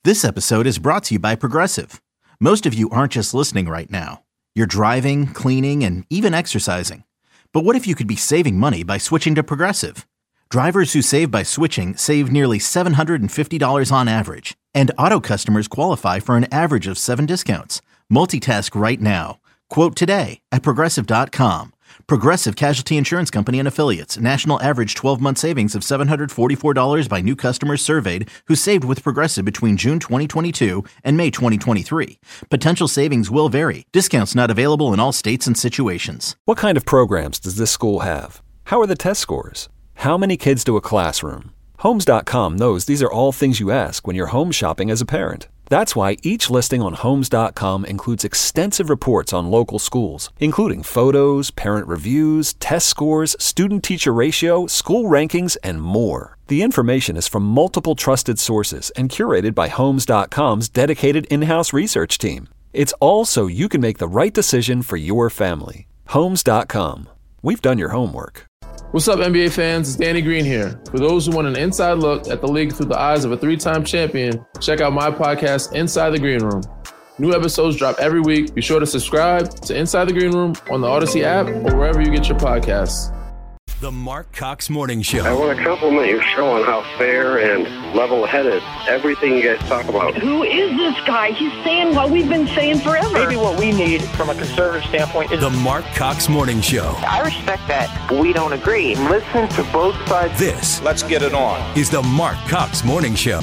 This episode is brought to you by Progressive. Most of you aren't just listening right now. You're driving, cleaning, and even exercising. But what if you could be saving money by switching to Progressive? Drivers who save by switching save nearly $750 on average. And auto customers qualify for an average of 7 discounts. Multitask right now. Quote today at Progressive.com. Progressive Casualty Insurance Company and Affiliates. National average 12-month savings of $744 by new customers surveyed who saved with Progressive between June 2022 and May 2023. Potential savings will vary. Discounts not available in all states and situations. What kind of programs does this school have? How are the test scores? How many kids do a classroom? Homes.com knows these are all things you ask when you're home shopping as a parent. That's why each listing on Homes.com includes extensive reports on local schools, including photos, parent reviews, test scores, student-teacher ratio, school rankings, and more. The information is from multiple trusted sources and curated by Homes.com's dedicated in-house research team. It's all so you can make the right decision for your family. Homes.com. We've done your homework. What's up, NBA fans? It's Danny Green here. For those who want an inside look at the league through the eyes of a 3-time champion, check out my podcast, Inside the Green Room. New episodes drop every week. Be sure to subscribe to Inside the Green Room on the Odyssey app or wherever you get your podcasts. The Mark Cox Morning Show. I want to compliment your show on how fair and level-headed everything you guys talk about. Who is this guy? He's saying what we've been saying forever. Maybe what we need from a conservative standpoint is The Mark Cox Morning Show. I respect that. We don't agree. Listen to both sides. This, let's get it on, is the Mark Cox Morning Show.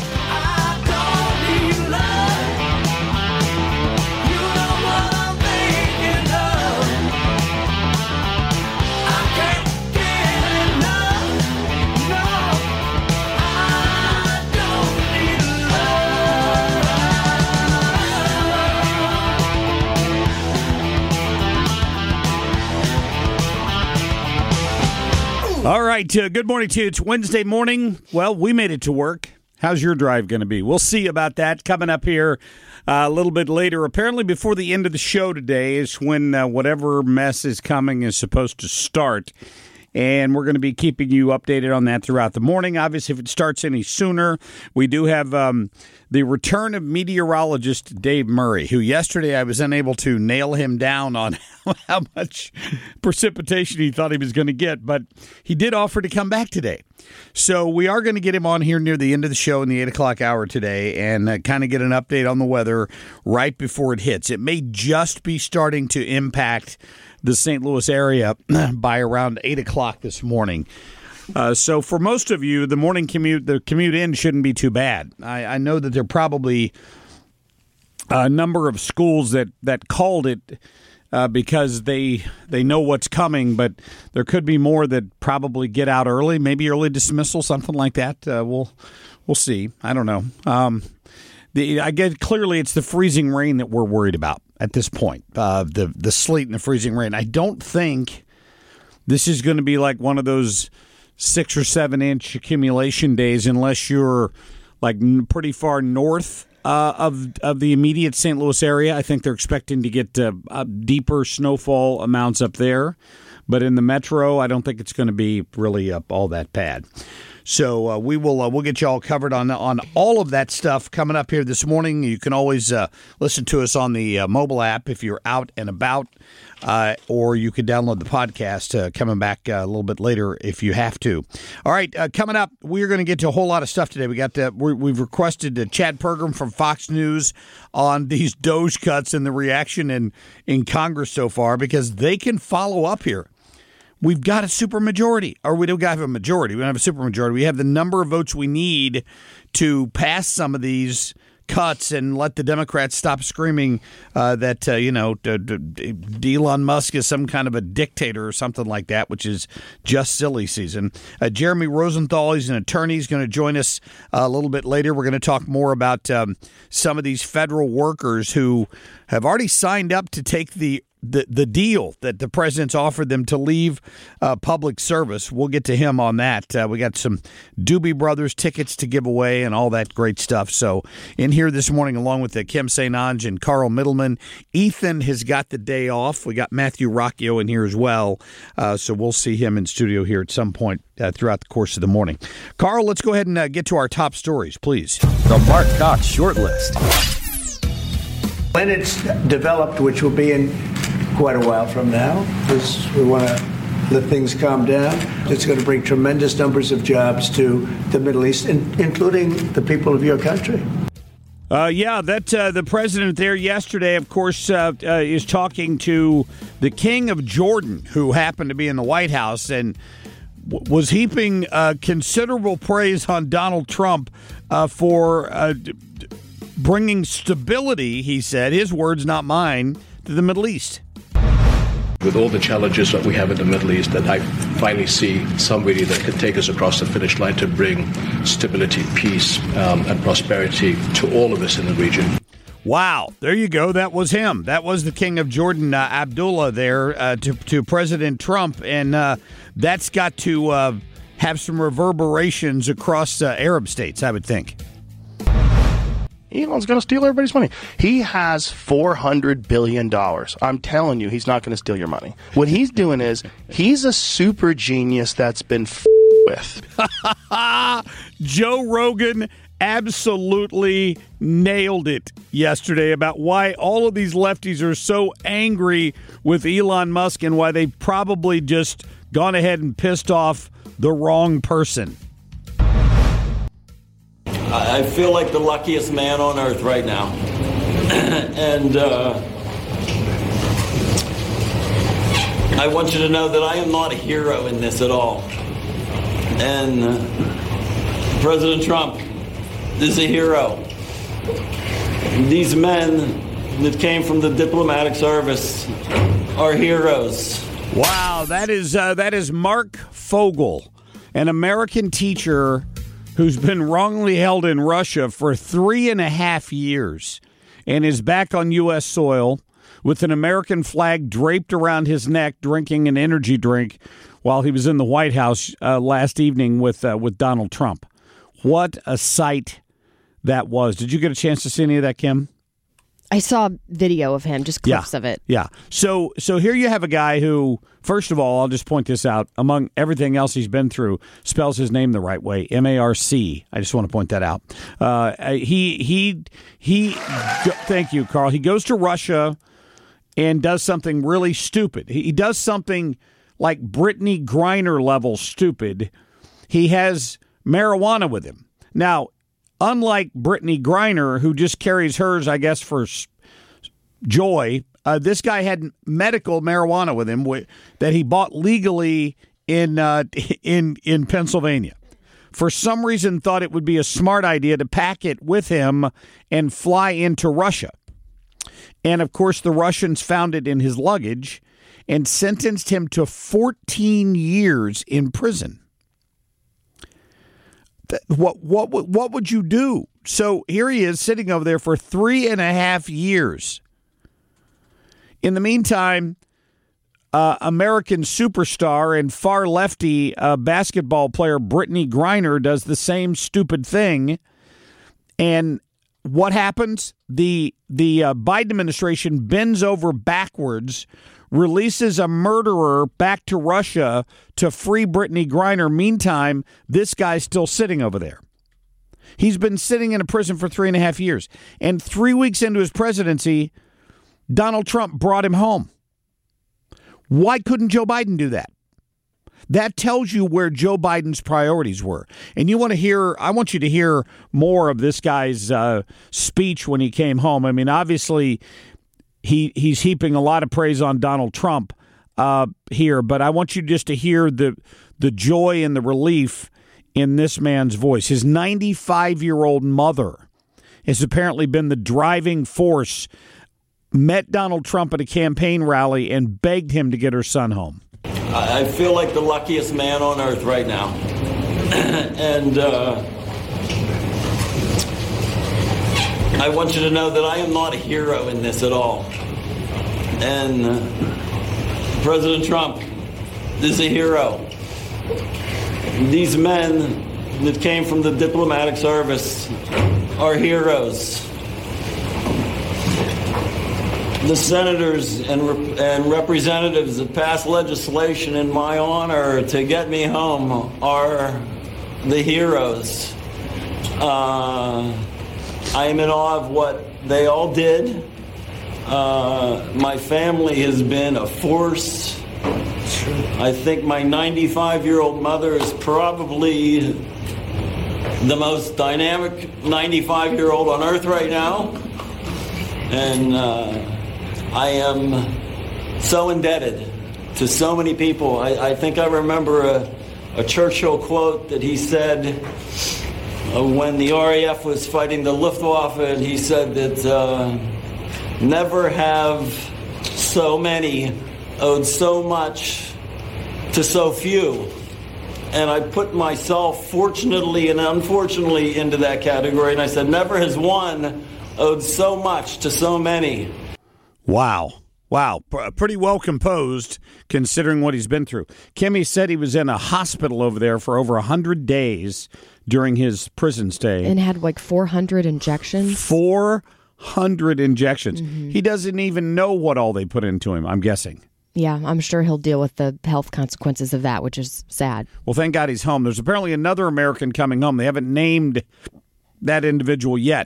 All right, good morning to you. It's Wednesday morning. Well, we made it to work. How's your drive going to be? We'll see about that coming up here a little bit later. Apparently, before the end of the show today is when whatever mess is coming is supposed to start. And we're going to be keeping you updated on that throughout the morning. Obviously, if it starts any sooner, we do have the return of meteorologist Dave Murray, who yesterday I was unable to nail him down on how much precipitation he thought he was going to get, but he did offer to come back today. So we are going to get him on here near the end of the show in the 8 o'clock hour today and kind of get an update on the weather right before it hits. It may just be starting to impact the St. Louis area by around 8 o'clock this morning. So for most of you, the morning commute, the commute in shouldn't be too bad. I know that there are probably a number of schools that called it because they know what's coming, but there could be more that probably get out early, maybe early dismissal, something like that. We'll see. I don't know. I get clearly it's the freezing rain that we're worried about at this point. The sleet and the freezing rain. I don't think this is going to be like one of those 6 or 7 inch accumulation days unless you're like pretty far north of the immediate St. Louis area. I think they're expecting to get deeper snowfall amounts up there. But in the metro, I don't think it's going to be really all that bad. So we'll get you all covered on all of that stuff coming up here this morning. You can always listen to us on the mobile app if you're out and about, or you could download the podcast coming back a little bit later if you have to. All right, coming up, we're going to get to a whole lot of stuff today. We've requested Chad Pergram from Fox News on these DOJ cuts and the reaction in Congress so far because they can follow up here. We've got a supermajority, or we don't have a majority. We don't have a supermajority. We have the number of votes we need to pass some of these cuts and let the Democrats stop screaming that, Elon Musk is some kind of a dictator or something like that, which is just silly season. Jeremy Rosenthal, he's an attorney. He's going to join us a little bit later. We're going to talk more about some of these federal workers who have already signed up to take the the deal that the president's offered them to leave public service. We'll get to him on that. We got some Doobie Brothers tickets to give away and all that great stuff. So in here this morning, along with Kim St. Onge and Carl Middleman, Ethan has got the day off. We got Matthew Rocchio in here as well. So we'll see him in studio here at some point throughout the course of the morning. Carl, let's go ahead and get to our top stories, please. The Mark Cox Short List. When it's developed, which will be in quite a while from now, because we want to let things calm down, it's going to bring tremendous numbers of jobs to the Middle East, including the people of your country. The president there yesterday, of course, is talking to the King of Jordan, who happened to be in the White House, and was heaping considerable praise on Donald Trump for bringing stability, he said, his words, not mine, to the Middle East. With all the challenges that we have in the Middle East, that I finally see somebody that can take us across the finish line to bring stability, peace, and prosperity to all of us in the region. Wow, there you go. That was him. That was the King of Jordan, Abdullah, there to President Trump, and that's got to have some reverberations across Arab states, I would think. Elon's going to steal everybody's money. He has $400 billion. I'm telling you, he's not going to steal your money. What he's doing is he's a super genius that's been with. Joe Rogan absolutely nailed it yesterday about why all of these lefties are so angry with Elon Musk and why they've probably just gone ahead and pissed off the wrong person. I feel like the luckiest man on earth right now. And I want you to know that I am not a hero in this at all. And President Trump is a hero. These men that came from the diplomatic service are heroes. Wow, that is Mark Fogel, an American teacher who's been wrongly held in Russia for 3.5 years and is back on U.S. soil with an American flag draped around his neck, drinking an energy drink while he was in the White House last evening with Donald Trump. What a sight that was. Did you get a chance to see any of that, Kim? I saw video of him, just clips of it. Yeah. So here you have a guy who, first of all, I'll just point this out, among everything else he's been through, spells his name the right way, M-A-R-C. I just want to point that out. Thank you, Carl. He goes to Russia and does something really stupid. He does something like Brittany Griner level stupid. He has marijuana with him. Now, unlike Brittany Griner, who just carries hers, I guess, for joy, this guy had medical marijuana with him that he bought legally in Pennsylvania. For some reason, thought it would be a smart idea to pack it with him and fly into Russia. And, of course, the Russians found it in his luggage and sentenced him to 14 years in prison. What would you do? So here he is sitting over there for 3.5 years. In the meantime, American superstar and far lefty basketball player Brittany Griner does the same stupid thing. And what happens? The Biden administration bends over backwards, releases a murderer back to Russia to free Brittany Griner. Meantime, this guy's still sitting over there. He's been sitting in a prison for 3.5 years. And 3 weeks into his presidency, Donald Trump brought him home. Why couldn't Joe Biden do that? That tells you where Joe Biden's priorities were. And I want you to hear more of this guy's speech when he came home. I mean, obviously, he's heaping a lot of praise on Donald Trump here, but I want you just to hear the joy and the relief in this man's voice. His 95-year-old mother has apparently been the driving force, met Donald Trump at a campaign rally and begged him to get her son home. I feel like the luckiest man on earth right now. And I want you to know that I am not a hero in this at all. And President Trump is a hero. These men that came from the diplomatic service are heroes. The senators and representatives that passed legislation in my honor to get me home are the heroes. I am in awe of what they all did. My family has been a force. I think my 95-year-old mother is probably the most dynamic 95-year-old on earth right now. And I am so indebted to so many people. I think I remember a Churchill quote that he said when the RAF was fighting the Luftwaffe, and he said that never have so many owed so much to so few. And I put myself, fortunately and unfortunately, into that category, and I said, never has one owed so much to so many. Wow. Pretty well composed, considering what he's been through. Kimmy said he was in a hospital over there for over 100 days during his prison stay. And had like 400 injections? 400 injections. Mm-hmm. He doesn't even know what all they put into him, I'm guessing. Yeah, I'm sure he'll deal with the health consequences of that, which is sad. Well, thank God he's home. There's apparently another American coming home. They haven't named that individual yet.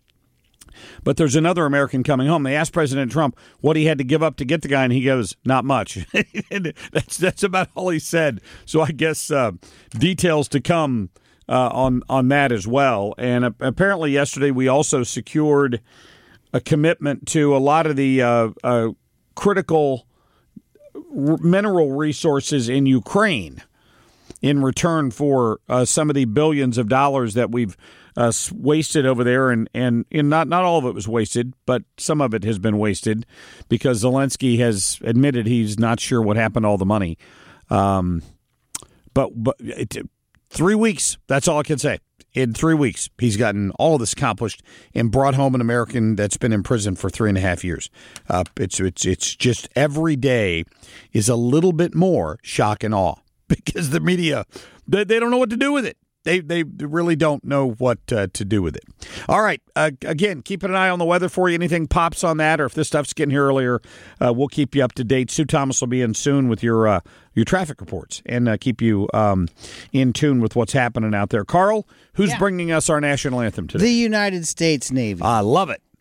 But there's another American coming home. They asked President Trump what he had to give up to get the guy, and he goes, not much. That's about all he said. So I guess details to come on that as well. And apparently yesterday we also secured a commitment to a lot of the critical mineral resources in Ukraine in return for some of the billions of dollars that we've wasted over there, and not all of it was wasted, but some of it has been wasted because Zelensky has admitted he's not sure what happened to all the money. But 3 weeks, that's all I can say. In 3 weeks, he's gotten all of this accomplished and brought home an American that's been in prison for 3.5 years. It's just every day is a little bit more shock and awe because the media, they don't know what to do with it. They really don't know what to do with it. All right. Again, keeping an eye on the weather for you. Anything pops on that, or if this stuff's getting here earlier, we'll keep you up to date. Sue Thomas will be in soon with your traffic reports and keep you in tune with what's happening out there. Carl, who's bringing us our national anthem today? The United States Navy. I love it.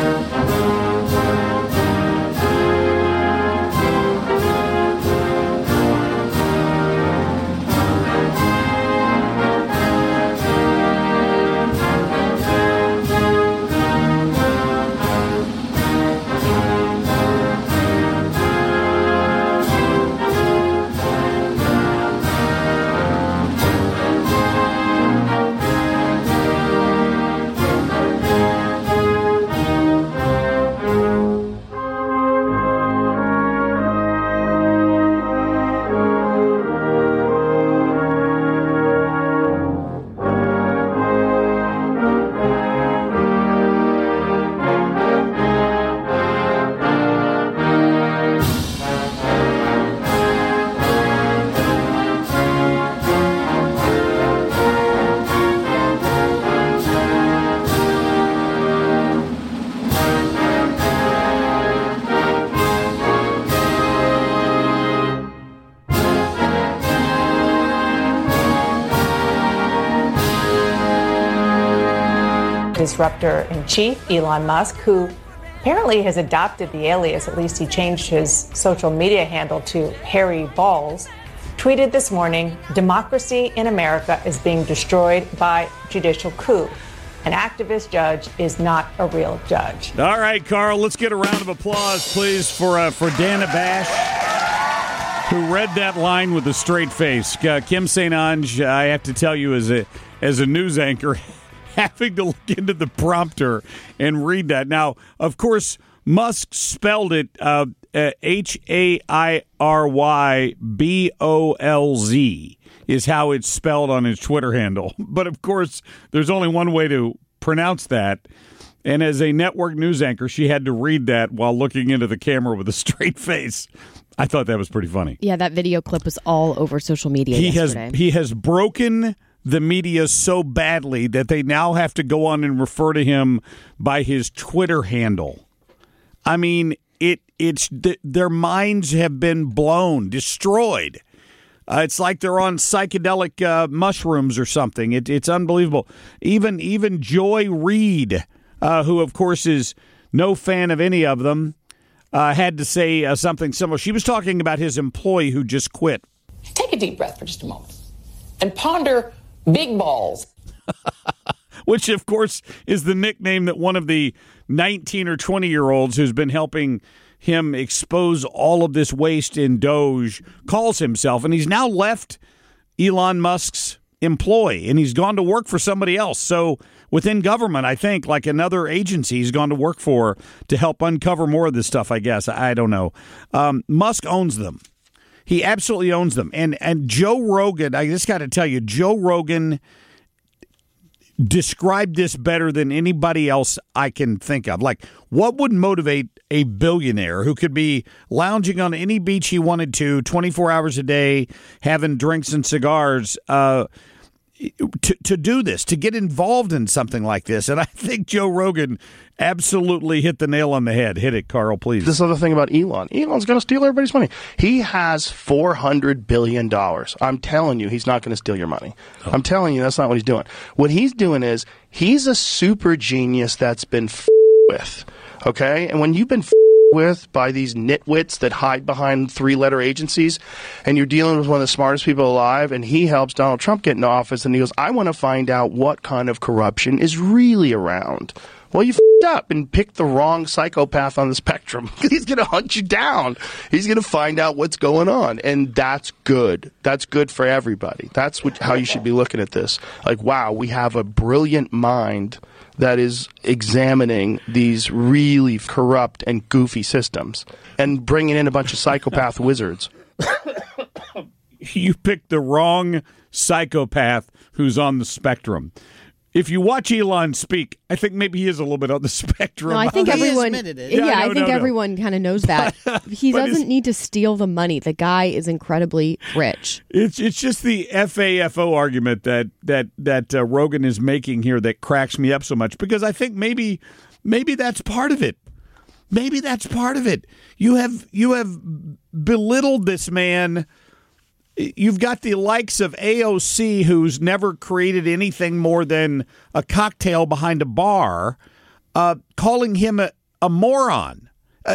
Disruptor-in-chief Elon Musk, who apparently has adopted the alias, at least he changed his social media handle to Harry Balls, tweeted this morning, "Democracy in America is being destroyed by judicial coup. An activist judge is not a real judge." All right, Carl, let's get a round of applause, please, for Dana Bash, who read that line with a straight face. Kim St. Ange, I have to tell you, as a news anchor, having to look into the prompter and read that. Now, of course, Musk spelled it HAIRYBOLZ is how it's spelled on his Twitter handle. But, of course, there's only one way to pronounce that, And as a network news anchor, she had to read that while looking into the camera with a straight face. I thought that was pretty funny. Yeah, that video clip was all over social media yesterday. He has broken the media so badly that they now have to go on and refer to him by his Twitter handle. I mean, their minds have been blown, destroyed. It's like they're on psychedelic mushrooms or something. It's unbelievable. Even Joy Reid, who, of course, is no fan of any of them, had to say something similar. She was talking about his employee who just quit. Take a deep breath for just a moment and ponder big balls. Which, of course, is the nickname that one of the 19 or 20-year-olds who's been helping him expose all of this waste in Doge calls himself. And he's now left Elon Musk's employ, and he's gone to work for somebody else. So within government, I think, like another agency he's gone to work for to help uncover more of this stuff, I guess. I don't know. Musk owns them. He absolutely owns them. And Joe Rogan, I just got to tell you, Joe Rogan described this better than anybody else I can think of. Like, what would motivate a billionaire who could be lounging on any beach he wanted to 24 hours a day, having drinks and cigars, to do this, to get involved in something like this? And I think Joe Rogan absolutely hit the nail on the head. Hit it, Carl, please. This other thing about Elon. Elon's going to steal everybody's money. He has $400 billion. I'm telling you, he's not going to steal your money. Oh. I'm telling you, that's not what he's doing. What he's doing is he's a super genius that's been with. Okay? And when you've been with by these nitwits that hide behind three-letter agencies, and you're dealing with one of the smartest people alive, and he helps Donald Trump get into office, and he goes, I want to find out what kind of corruption is really around. Well, you up and picked the wrong psychopath on the spectrum. He's going to hunt you down. He's going to find out what's going on, and that's good. That's good for everybody. That's how you should be looking at this. Like, wow, we have a brilliant mind that is examining these really corrupt and goofy systems and bringing in a bunch of psychopath wizards. You picked the wrong psychopath who's on the spectrum. If you watch Elon speak, I think maybe he is a little bit on the spectrum. No, I think everyone. I think everyone kind of knows that. He doesn't need to steal the money. The guy is incredibly rich. It's just the FAFO argument that Rogan is making here that cracks me up so much, because I think maybe that's part of it. Maybe that's part of it. You have belittled this man. You've got the likes of AOC, who's never created anything more than a cocktail behind a bar, calling him a moron.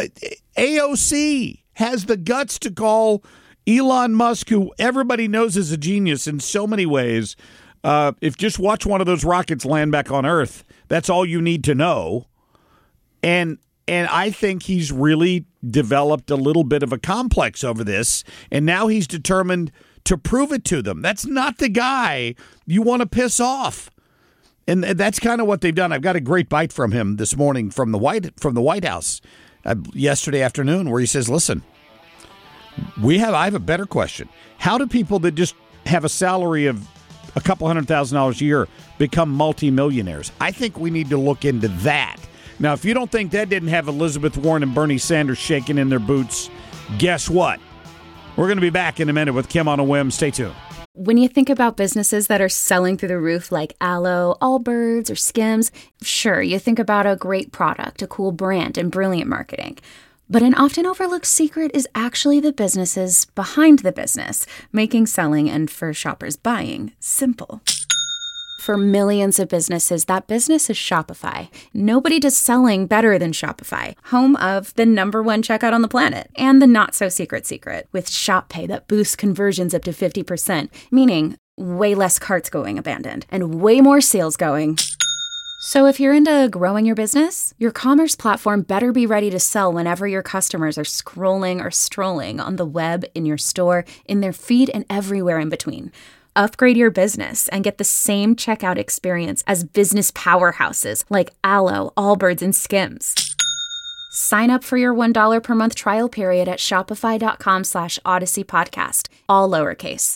AOC has the guts to call Elon Musk, who everybody knows is a genius in so many ways. If just watch one of those rockets land back on Earth, that's all you need to know. And I think he's really developed a little bit of a complex over this, and now he's determined to prove it to them. That's not the guy you want to piss off. And that's kind of what they've done. I've got a great bite from him this morning from the White House yesterday afternoon, where he says, listen, I have a better question. How do people that just have a salary of a couple $100,000 a year become multimillionaires? I think we need to look into that. Now, if you don't think that didn't have Elizabeth Warren and Bernie Sanders shaking in their boots, guess what? We're going to be back in a minute with Kim on a Whim. Stay tuned. When you think about businesses that are selling through the roof like Aloe, Allbirds, or Skims, sure, you think about a great product, a cool brand, and brilliant marketing. But an often overlooked secret is actually the businesses behind the business, making selling and, for shoppers, buying simple. For millions of businesses, that business is Shopify. Nobody does selling better than Shopify, home of the #1 checkout on the planet, and the not-so-secret secret, with Shop Pay that boosts conversions up to 50%, meaning way less carts going abandoned, and way more sales going. So if you're into growing your business, your commerce platform better be ready to sell whenever your customers are scrolling or strolling on the web, in your store, in their feed, and everywhere in between. Upgrade your business and get the same checkout experience as business powerhouses like Aloe, Allbirds, and Skims. Sign up for your $1 per month trial period at shopify.com/Odyssey podcast, all lowercase.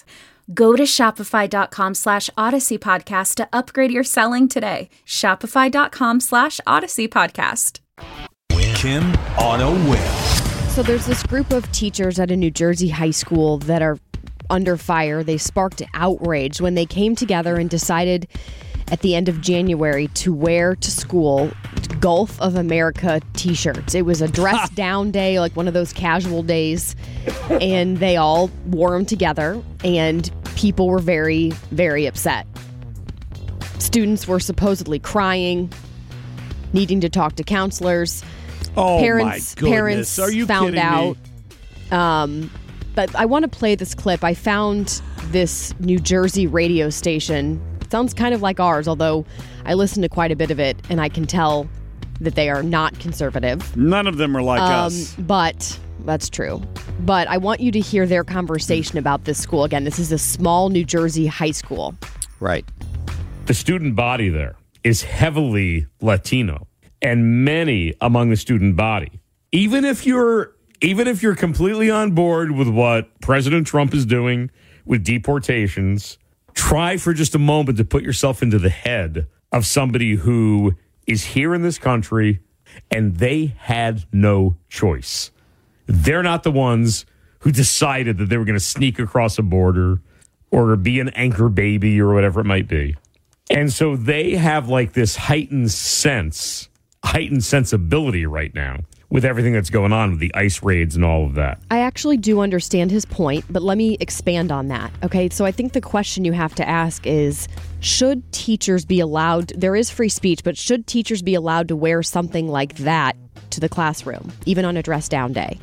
Go to shopify.com/Odyssey Podcast to upgrade your selling today. Shopify.com/Odyssey Podcast. Kim on a win. So there's this group of teachers at a New Jersey high school that are under fire. They sparked outrage when they came together and decided at the end of January to wear to school Gulf of America t-shirts. It was a dress down day, like one of those casual days, and they all wore them together, and people were very, very upset. Students were supposedly crying, needing to talk to counselors. Oh, parents, my goodness. Parents Are you found kidding out. me? But I want to play this clip. I found this New Jersey radio station. It sounds kind of like ours, although I listened to quite a bit of it, and I can tell that they are not conservative. None of them are like us. But that's true. But I want you to hear their conversation about this school. Again, this is a small New Jersey high school. Right. The student body there is heavily Latino, and many among the student body, even if you're completely on board with what President Trump is doing with deportations, try for just a moment to put yourself into the head of somebody who is here in this country and they had no choice. They're not the ones who decided that they were going to sneak across a border or be an anchor baby or whatever it might be. And so they have like this heightened sensibility right now with everything that's going on with the ICE raids and all of that. I actually do understand his point, but let me expand on that. Okay, so I think the question you have to ask is, should teachers be allowed, there is free speech, but should teachers be allowed to wear something like that to the classroom, even on a dress down day?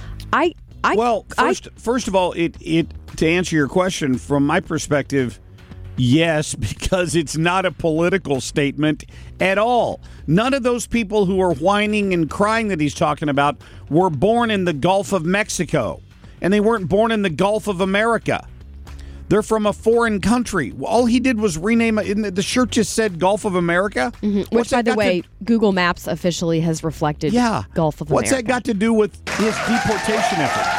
First of all, it to answer your question, from my perspective, yes, because it's not a political statement at all. None of those people who are whining and crying that he's talking about were born in the Gulf of Mexico, and they weren't born in the Gulf of America. They're from a foreign country. All he did was rename it. The shirt just said Gulf of America. Mm-hmm. Which, by the way, Google Maps officially has reflected Gulf of America. What's that got to do with his deportation effort?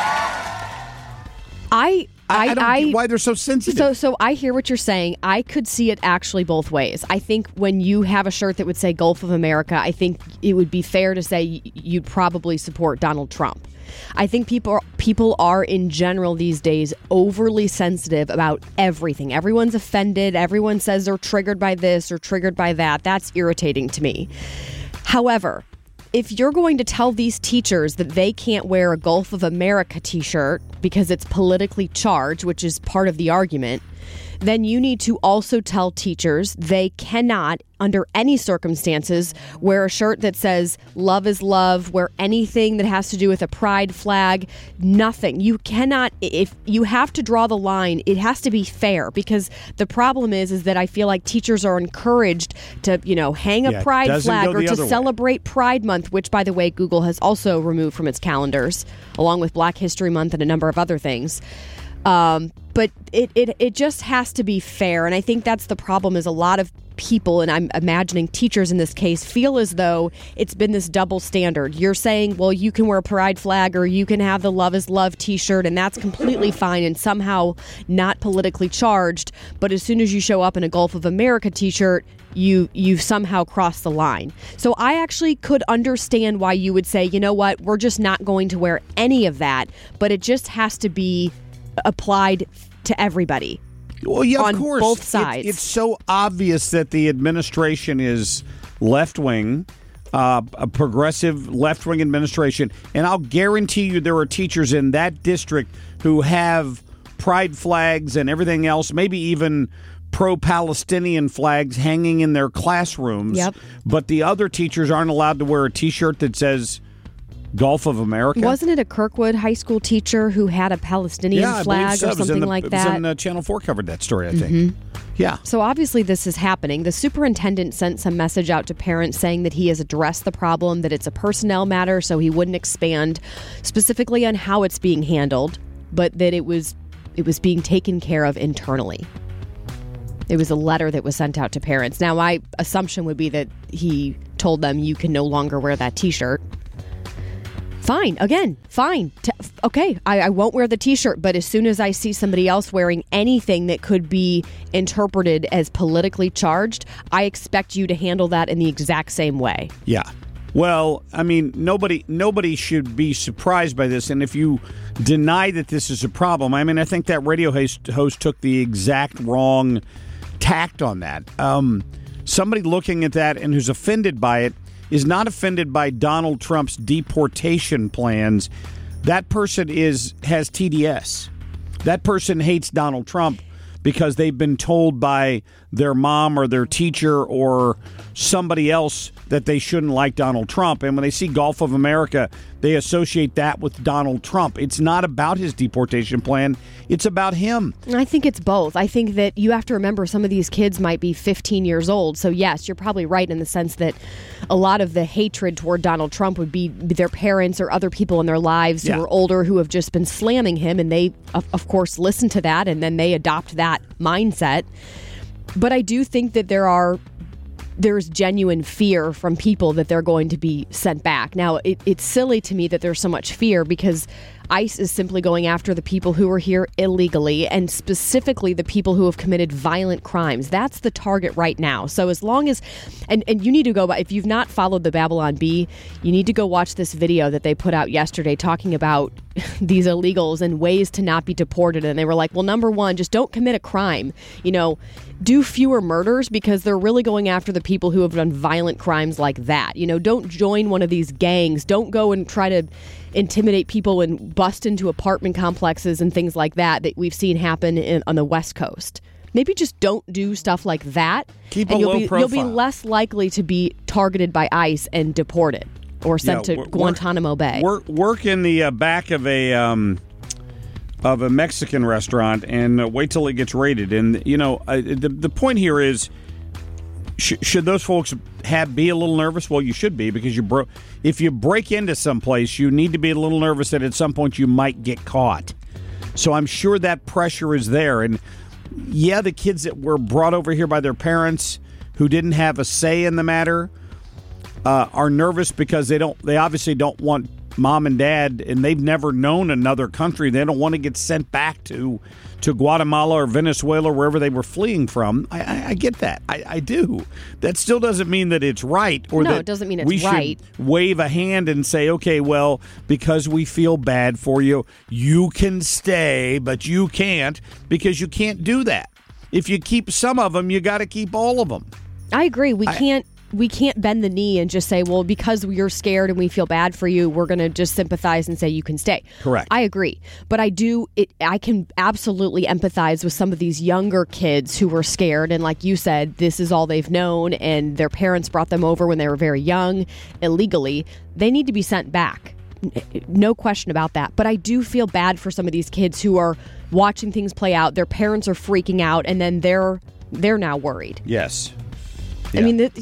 I don't get why they're so sensitive. So I hear what you're saying. I could see it actually both ways. I think when you have a shirt that would say Gulf of America, I think it would be fair to say you'd probably support Donald Trump. I think people are in general these days overly sensitive about everything. Everyone's offended. Everyone says they're triggered by this or triggered by that. That's irritating to me. However, if you're going to tell these teachers that they can't wear a Gulf of America t-shirt because it's politically charged, which is part of the argument, then you need to also tell teachers they cannot, under any circumstances, wear a shirt that says love is love, wear anything that has to do with a pride flag, nothing. You cannot, if you have to draw the line, it has to be fair, because the problem is that I feel like teachers are encouraged to, hang a pride flag or to celebrate Pride Month, which, by the way, Google has also removed from its calendars, along with Black History Month and a number of other things. But it just has to be fair. And I think that's the problem, is a lot of people, and I'm imagining teachers in this case, feel as though it's been this double standard. You're saying, well, you can wear a pride flag or you can have the Love is Love t-shirt, and that's completely fine and somehow not politically charged. But as soon as you show up in a Gulf of America t-shirt, you've somehow crossed the line. So I actually could understand why you would say, you know what, we're just not going to wear any of that, but it just has to be applied to everybody. Well, yeah, on of course. Both sides. It's so obvious that the administration is left-wing, a progressive left-wing administration, and I'll guarantee you there are teachers in that district who have pride flags and everything else, maybe even pro-Palestinian flags hanging in their classrooms. Yep. But the other teachers aren't allowed to wear a t-shirt that says Gulf of America. Wasn't it a Kirkwood high school teacher who had a Palestinian flag or something like that? It was in Channel 4 covered that story, I think. Yeah. So obviously this is happening. The superintendent sent some message out to parents saying that he has addressed the problem, that it's a personnel matter, so he wouldn't expand specifically on how it's being handled, but that it was being taken care of internally. It was a letter that was sent out to parents. Now, my assumption would be that he told them you can no longer wear that t-shirt. Fine. Again, fine. Okay, I won't wear the T-shirt, but as soon as I see somebody else wearing anything that could be interpreted as politically charged, I expect you to handle that in the exact same way. Yeah. Well, I mean, nobody should be surprised by this. And if you deny that this is a problem, I mean, I think that radio host took the exact wrong tact on that. Somebody looking at that and who's offended by it is not offended by Donald Trump's deportation plans. That person has TDS. That person hates Donald Trump because they've been told by their mom or their teacher or somebody else that they shouldn't like Donald Trump. And when they see Gulf of America, they associate that with Donald Trump. It's not about his deportation plan. It's about him. I think it's both. I think that you have to remember some of these kids might be 15 years old. So, yes, you're probably right in the sense that a lot of the hatred toward Donald Trump would be their parents or other people in their lives who are older who have just been slamming him. And they, of course, listen to that and then they adopt that mindset. But I do think that there's genuine fear from people that they're going to be sent back. Now, it's silly to me that there's so much fear because ICE is simply going after the people who are here illegally and specifically the people who have committed violent crimes. That's the target right now. So as long as, and you need to go, if you've not followed the Babylon Bee, you need to go watch this video that they put out yesterday talking about these illegals and ways to not be deported. And they were like, well, number one, just don't commit a crime. Do fewer murders because they're really going after the people who have done violent crimes like that. Don't join one of these gangs. Don't go and try to intimidate people and bust into apartment complexes and things like that we've seen happen on the West Coast. Maybe just don't do stuff like that. Keep a low profile. You'll be less likely to be targeted by ICE and deported or sent to Guantanamo Bay. Work in the back of a Mexican restaurant and wait till it gets raided. And the point here is, should those folks be a little nervous? Well, you should be because if you break into some place, you need to be a little nervous that at some point you might get caught. So I'm sure that pressure is there. And yeah, the kids that were brought over here by their parents who didn't have a say in the matter are nervous because they obviously don't want mom and dad, and they've never known another country. They don't want to get sent back to Guatemala or Venezuela, or wherever they were fleeing from. I get that. I do. That still doesn't mean that it's right. Or no, that it doesn't mean it's we right. Should wave a hand and say, okay, well, because we feel bad for you, you can stay, but you can't, because you can't do that. If you keep some of them, you got to keep all of them. I agree. We can't bend the knee and just say, well, because you're scared and we feel bad for you, we're going to just sympathize and say you can stay. Correct. I agree. But I can absolutely empathize with some of these younger kids who were scared. And like you said, this is all they've known. And their parents brought them over when they were very young, illegally. They need to be sent back. No question about that. But I do feel bad for some of these kids who are watching things play out. Their parents are freaking out and then they're now worried. Yes. Yeah. I mean,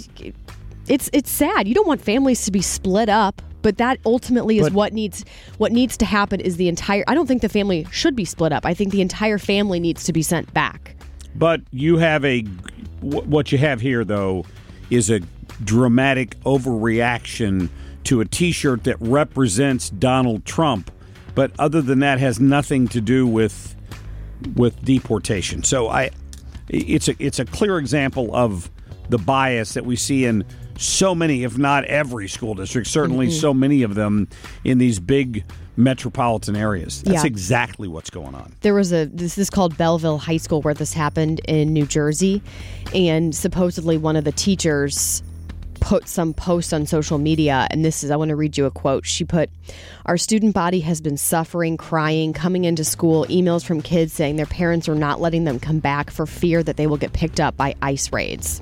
it's sad. You don't want families to be split up, but that ultimately is what needs to happen. Is the entire? I don't think the family should be split up. I think the entire family needs to be sent back. But you have what you have here though is a dramatic overreaction to a T-shirt that represents Donald Trump, but other than that has nothing to do with deportation. So it's a clear example of the bias that we see in so many, if not every school district, certainly so many of them in these big metropolitan areas. That's exactly what's going on. There was this is called Belleville High School where this happened in New Jersey, and supposedly one of the teachers put some post on social media, and I want to read you a quote. She put, "Our student body has been suffering, crying, coming into school, emails from kids saying their parents are not letting them come back for fear that they will get picked up by ICE raids."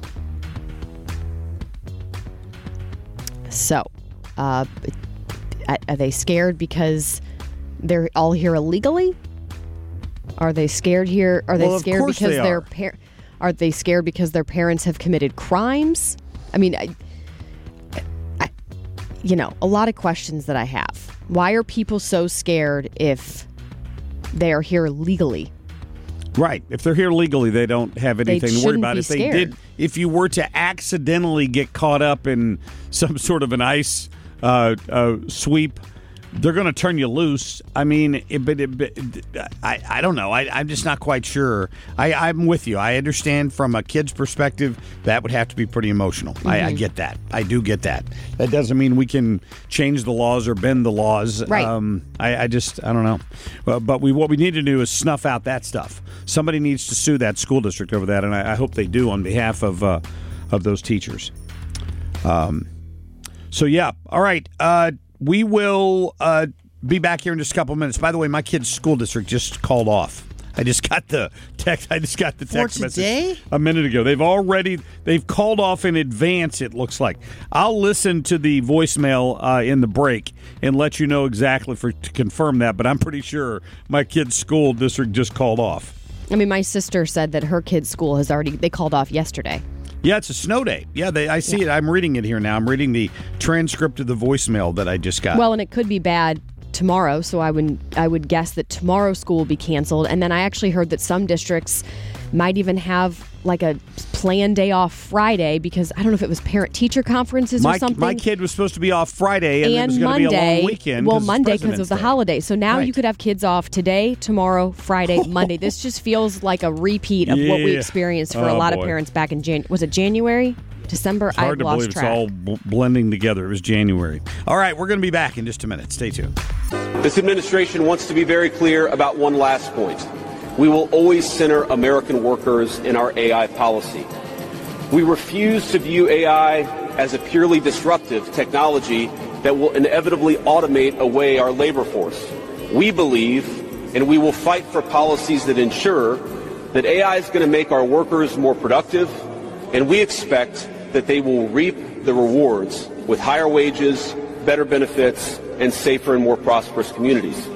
So, are they scared because they're all here illegally? Are they scared here? Are they scared because are they scared because their parents have committed crimes? I mean, a lot of questions that I have. Why are people so scared if they are here legally? Right. If they're here legally, they don't have anything to worry about. If you were to accidentally get caught up in some sort of an ICE sweep, they're going to turn you loose. I mean, I don't know. I'm just not quite sure. I'm with you. I understand from a kid's perspective that would have to be pretty emotional. Mm-hmm. I get that. I do get that. That doesn't mean we can change the laws or bend the laws. Right. I don't know. But what we need to do is snuff out that stuff. Somebody needs to sue that school district over that, and I hope they do on behalf of those teachers. So, yeah. All right. We will be back here in just a couple minutes. By the way, my kid's school district just called off. I just got the text message a minute ago. They've called off in advance, it looks like. I'll listen to the voicemail in the break and let you know exactly to confirm that, but I'm pretty sure my kid's school district just called off. I mean, my sister said that her kid's school they called off yesterday. Yeah, it's a snow day. Yeah, I see it. I'm reading it here now. I'm reading the transcript of the voicemail that I just got. Well, and it could be bad tomorrow, so I would guess that tomorrow's school will be canceled. And then I actually heard that some districts might even have like a planned day off Friday because I don't know if it was parent-teacher conferences or something. My kid was supposed to be off Friday, and it was going to be a long weekend. Well, Monday because of the holiday. So now you could have kids off today, tomorrow, Friday, Monday. This just feels like a repeat of what we experienced for a lot of parents back in Was it January? December? It's hard to believe it's all blending together. It was January. All right, we're going to be back in just a minute. Stay tuned. This administration wants to be very clear about one last point. We will always center American workers in our AI policy. We refuse to view AI as a purely disruptive technology that will inevitably automate away our labor force. We believe, and we will fight for policies that ensure that AI is going to make our workers more productive, and we expect that they will reap the rewards with higher wages, better benefits, and safer and more prosperous communities.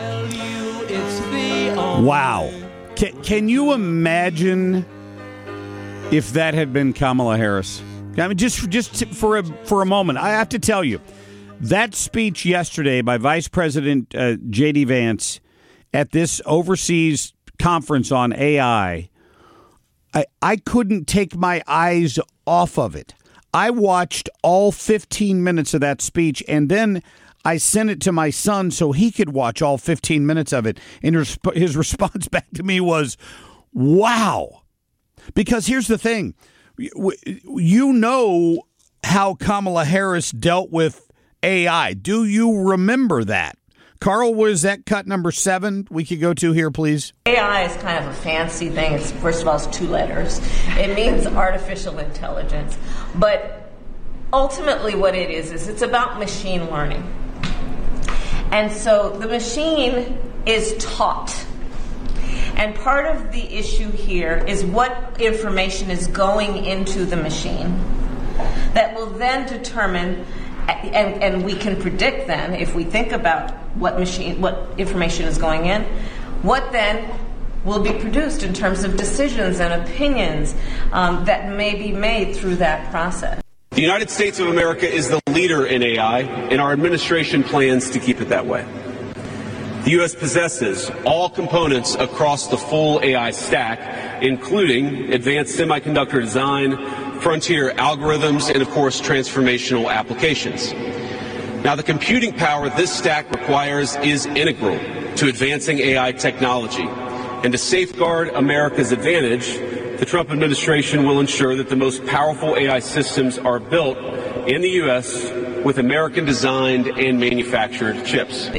Wow. Can you imagine if that had been Kamala Harris? I mean, just for a moment, I have to tell you, that speech yesterday by Vice President J.D. Vance at this overseas conference on AI, I couldn't take my eyes off of it. I watched all 15 minutes of that speech, and then I sent it to my son so he could watch all 15 minutes of it. And his response back to me was, wow. Because here's the thing. You know how Kamala Harris dealt with AI. Do you remember that? Carl, was that cut number 7 we could go to here, please? AI is kind of a fancy thing. It's, first of all, it's 2 letters. It means artificial intelligence. But ultimately what it is it's about machine learning. And so the machine is taught. And part of the issue here is what information is going into the machine that will then determine, and we can predict then, if we think about what information is going in, what then will be produced in terms of decisions and opinions that may be made through that process. The United States of America is the leader in AI, and our administration plans to keep it that way. The U.S. possesses all components across the full AI stack, including advanced semiconductor design, frontier algorithms, and, of course, transformational applications. Now, the computing power this stack requires is integral to advancing AI technology. And to safeguard America's advantage, the Trump administration will ensure that the most powerful AI systems are built in the U.S. with American-designed and manufactured chips.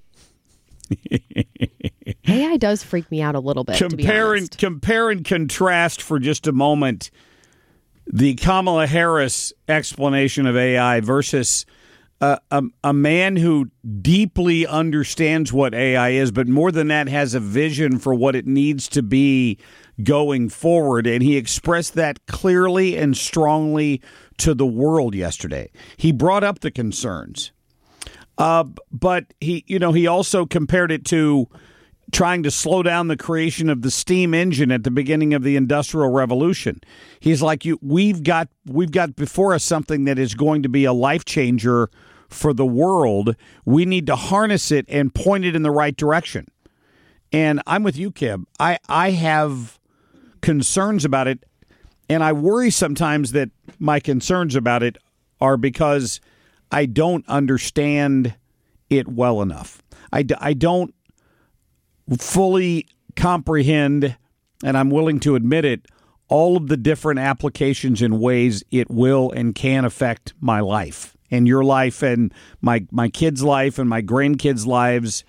AI does freak me out a little bit, to be honest. Compare and contrast for just a moment the Kamala Harris explanation of AI versus a man who deeply understands what AI is, but more than that has a vision for what it needs to be going forward. And he expressed that clearly and strongly to the world yesterday. He brought up the concerns. But he also compared it to trying to slow down the creation of the steam engine at the beginning of the Industrial Revolution. He's like, we've got before us something that is going to be a life changer for the world. We need to harness it and point it in the right direction. And I'm with you, Kim. I have concerns about it, and I worry sometimes that my concerns about it are because I don't understand it well enough. I don't fully comprehend, and I'm willing to admit it, all of the different applications and ways it will and can affect my life and your life and my kids' life and my grandkids' lives.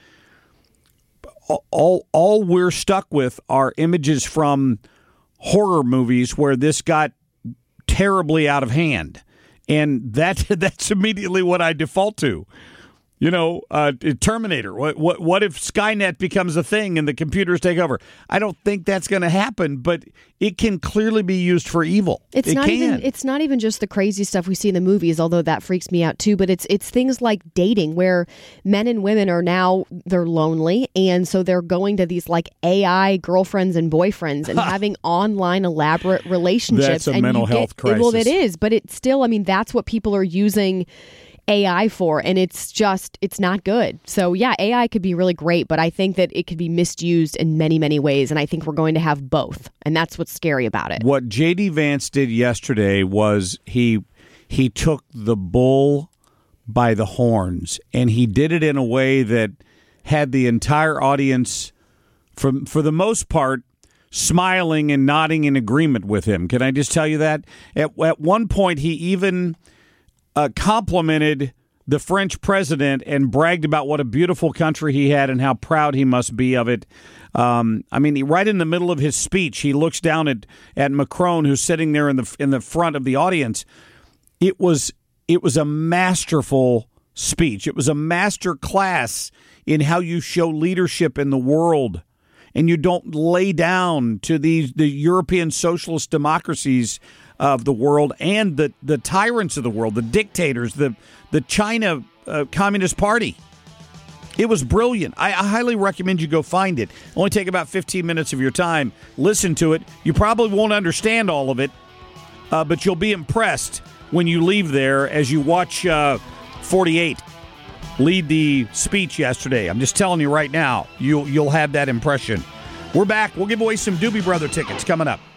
All we're stuck with are images from horror movies where this got terribly out of hand. And that's immediately what I default to. Terminator. What if Skynet becomes a thing and the computers take over? I don't think that's going to happen, but it can clearly be used for evil. It's not even just the crazy stuff we see in the movies, although that freaks me out too. But it's things like dating, where men and women are now they're lonely, and so they're going to these like AI girlfriends and boyfriends and having online elaborate relationships. That's a mental health crisis. Well, it is, but it's still. I mean, that's what people are using AI for, and it's not good. So yeah, AI could be really great, but I think that it could be misused in many, many ways, and I think we're going to have both, and that's what's scary about it. What J.D. Vance did yesterday was he took the bull by the horns, and he did it in a way that had the entire audience, for the most part, smiling and nodding in agreement with him. Can I just tell you that? At one point, he even complimented the French president and bragged about what a beautiful country he had and how proud he must be of it. Right in the middle of his speech, he looks down at Macron, who's sitting there in the front of the audience. It was a masterful speech. It was a master class in how you show leadership in the world, and you don't lay down to the European socialist democracies of the world and the tyrants of the world, the dictators, the China Communist Party. It was brilliant. I highly recommend you go find it. Only take about 15 minutes of your time. Listen to it. You probably won't understand all of it, but you'll be impressed when you leave there as you watch 48 lead the speech yesterday. I'm just telling you right now, you'll have that impression. We're back. We'll give away some Doobie Brother tickets coming up.